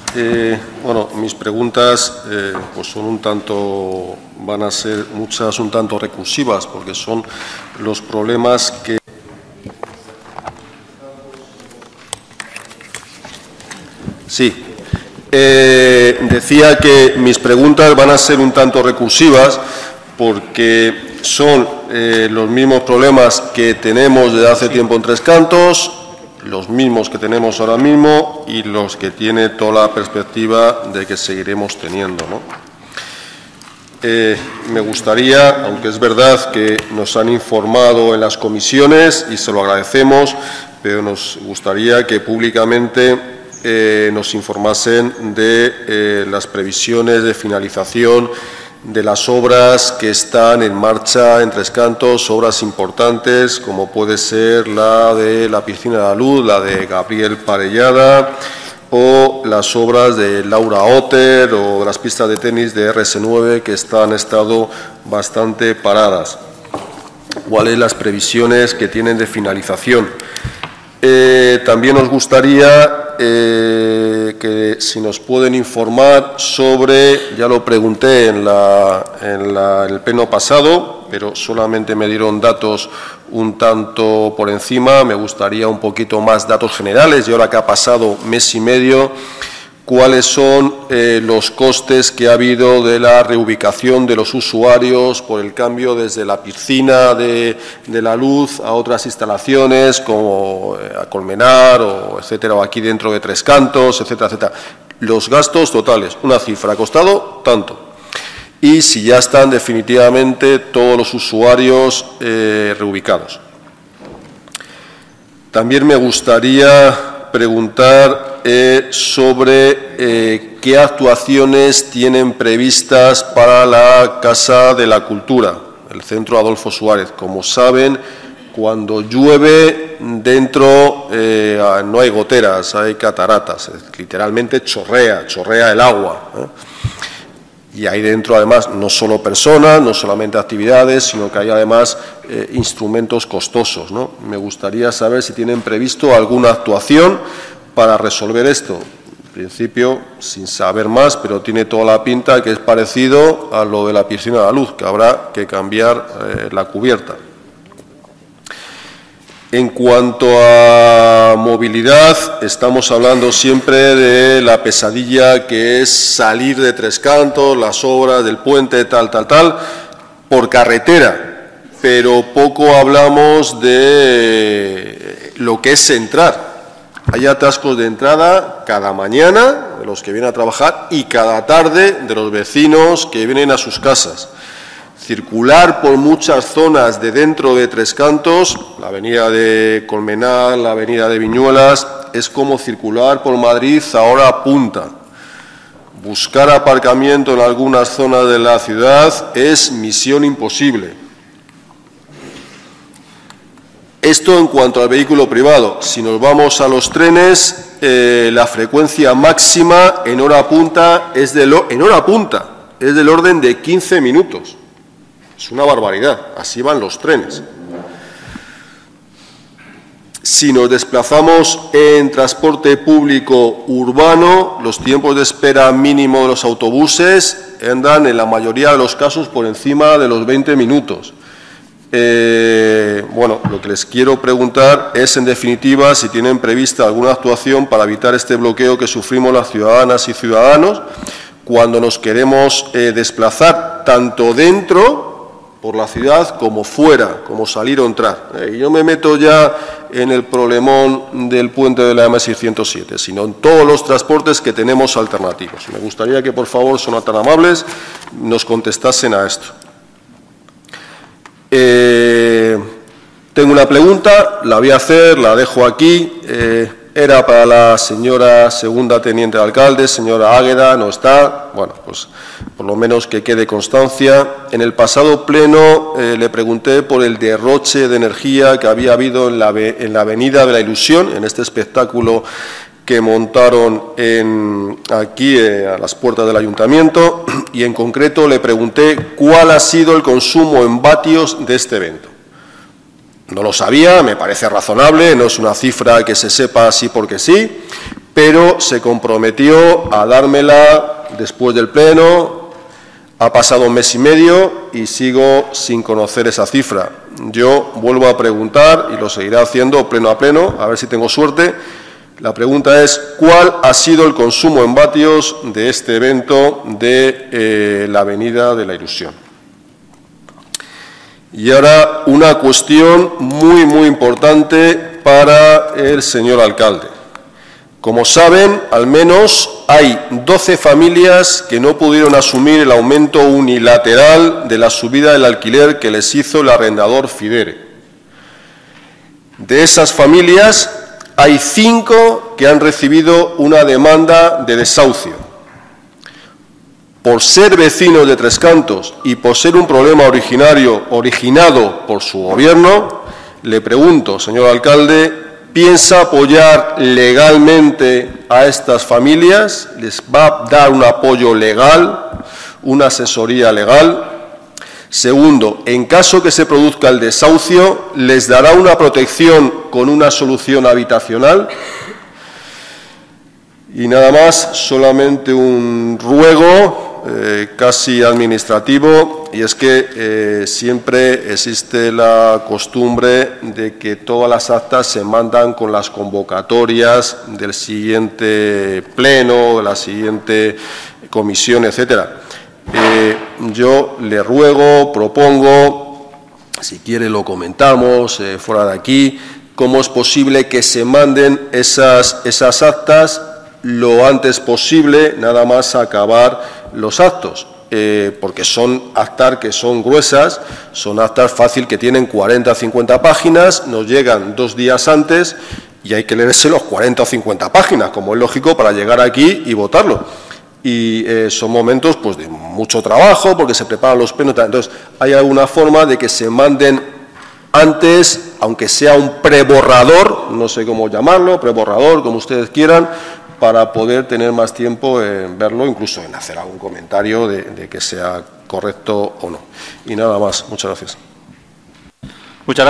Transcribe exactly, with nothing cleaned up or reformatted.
Eh, bueno, mis preguntas eh, pues son un tanto, van a ser muchas un tanto recursivas, porque son los problemas que Sí, eh, decía que mis preguntas van a ser un tanto recursivas porque son eh, los mismos problemas que tenemos desde hace tiempo en Tres Cantos, los mismos que tenemos ahora mismo y los que tiene toda la perspectiva de que seguiremos teniendo, ¿no? Eh, me gustaría, aunque es verdad que nos han informado en las comisiones y se lo agradecemos, pero nos gustaría que públicamente Eh, nos informasen de eh, las previsiones de finalización de las obras que están en marcha en Tres Cantos, obras importantes como puede ser la de la Piscina de la Luz, la de Gabriel Parellada o las obras de Laura Otter o las pistas de tenis de R S nueve que están, han estado bastante paradas. ¿Cuáles las previsiones que tienen de finalización? Eh, también nos gustaría eh, que si nos pueden informar sobre, ya lo pregunté en, la, en, la, en el pleno pasado, pero solamente me dieron datos un tanto por encima, me gustaría un poquito más datos generales, y ahora que ha pasado mes y medio, cuáles son eh, los costes que ha habido de la reubicación de los usuarios por el cambio desde la piscina de, de la Luz a otras instalaciones como eh, a Colmenar o etcétera, o aquí dentro de Tres Cantos, etcétera, etcétera. Los gastos totales, una cifra, ha costado tanto. Y si ya están definitivamente todos los usuarios eh, reubicados. También me gustaría preguntar eh, sobre eh, qué actuaciones tienen previstas para la Casa de la Cultura, el Centro Adolfo Suárez. Como saben, cuando llueve dentro eh, no hay goteras, hay cataratas, literalmente chorrea, chorrea el agua, ¿eh? Y hay dentro, además, no solo personas, no solamente actividades, sino que hay, además, eh, instrumentos costosos, ¿no? Me gustaría saber si tienen previsto alguna actuación para resolver esto. En principio, sin saber más, pero tiene toda la pinta que es parecido a lo de la Piscina de la Luz, que habrá que cambiar eh, la cubierta. En cuanto a movilidad, estamos hablando siempre de la pesadilla que es salir de Tres Cantos, las obras del puente, tal, tal, tal, por carretera, pero poco hablamos de lo que es entrar. Hay atascos de entrada cada mañana de los que vienen a trabajar y cada tarde de los vecinos que vienen a sus casas. Circular por muchas zonas de dentro de Tres Cantos, la avenida de Colmenar, la avenida de Viñuelas, es como circular por Madrid a hora punta. Buscar aparcamiento en algunas zonas de la ciudad es misión imposible. Esto en cuanto al vehículo privado. Si nos vamos a los trenes, eh, la frecuencia máxima en hora punta es del, en hora punta es del orden de quince minutos. Es una barbaridad, así van los trenes. Si nos desplazamos en transporte público urbano, los tiempos de espera mínimo de los autobuses andan en la mayoría de los casos por encima de los veinte minutos. Eh, bueno, lo que les quiero preguntar es, en definitiva, si tienen prevista alguna actuación para evitar este bloqueo que sufrimos las ciudadanas y ciudadanos cuando nos queremos eh, desplazar tanto dentro por la ciudad como fuera, como salir o entrar. Eh, y no me meto ya en el problemón del puente de la M seiscientos siete, sino en todos los transportes que tenemos alternativos. Me gustaría que, por favor, son tan amables, nos contestasen a esto. Eh, tengo una pregunta, la voy a hacer, la dejo aquí. Eh, era para la señora segunda teniente de alcalde, señora Águeda, no está. Bueno, pues por lo menos que quede constancia. En el pasado pleno eh, le pregunté por el derroche de energía que había habido en la, en la Avenida de la Ilusión, en este espectáculo que montaron en, aquí eh, a las puertas del ayuntamiento, y en concreto le pregunté cuál ha sido el consumo en vatios de este evento. No lo sabía, me parece razonable, no es una cifra que se sepa así porque sí, pero se comprometió a dármela después del Pleno. Ha pasado un mes y medio y sigo sin conocer esa cifra. Yo vuelvo a preguntar, y lo seguiré haciendo pleno a pleno, a ver si tengo suerte. La pregunta es, ¿cuál ha sido el consumo en vatios de este evento de eh, la Avenida de la Ilusión? Y ahora una cuestión muy, muy importante para el señor alcalde. Como saben, al menos hay doce familias que no pudieron asumir el aumento unilateral de la subida del alquiler que les hizo el arrendador Fidere. De esas familias, hay cinco que han recibido una demanda de desahucio. Por ser vecinos de Tres Cantos y por ser un problema originario originado por su gobierno, le pregunto, señor alcalde, ¿piensa apoyar legalmente a estas familias? ¿Les va a dar un apoyo legal, una asesoría legal? Segundo, en caso que se produzca el desahucio, ¿les dará una protección con una solución habitacional? Y nada más, solamente un ruego eh, casi administrativo, y es que eh, siempre existe la costumbre de que todas las actas se mandan con las convocatorias del siguiente pleno, de la siguiente comisión, etcétera. Eh, yo le ruego, propongo, si quiere lo comentamos eh, fuera de aquí, cómo es posible que se manden esas, esas actas lo antes posible, nada más acabar los actos, eh, porque son actas que son gruesas, son actas fácil que tienen cuarenta o cincuenta páginas, nos llegan dos días antes y hay que leerse los cuarenta o cincuenta páginas, como es lógico, para llegar aquí y votarlo. Y eh, son momentos pues, de mucho trabajo, porque se preparan los plenos. Entonces, hay alguna forma de que se manden antes, aunque sea un preborrador, no sé cómo llamarlo, preborrador, como ustedes quieran, para poder tener más tiempo en verlo, incluso en hacer algún comentario de, de que sea correcto o no. Y nada más. Muchas gracias.